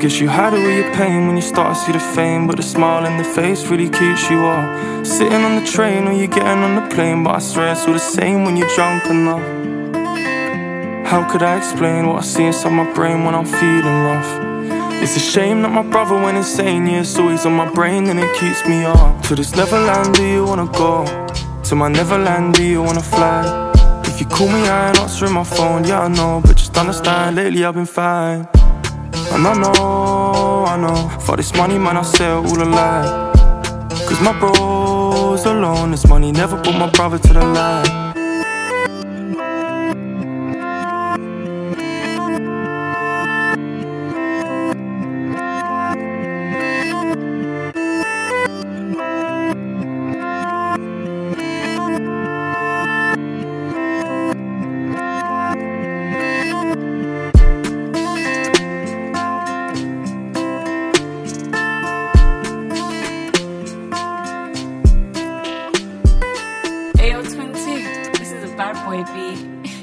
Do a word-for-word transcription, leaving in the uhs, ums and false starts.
guess you hide away your pain when you start to see the fame, but the smile in the face really keeps you up. Sitting on the train or you're getting on the plane, but I swear it's all the same when you're drunk enough. How could I explain what I see inside my brain when I'm feeling rough? It's a shame that my brother went insane, yeah, it's always on my brain and it keeps me up. To this Neverland, do you wanna go? To my Neverland, do you wanna fly? If you call me, I ain't answering my phone, yeah I know, but just understand, lately I've been fine. And I know, I know, for this money man I say it all a lie. Cause my bro's alone, this money never put my brother to the line. Ayo, twenty, this is a bad boy beat.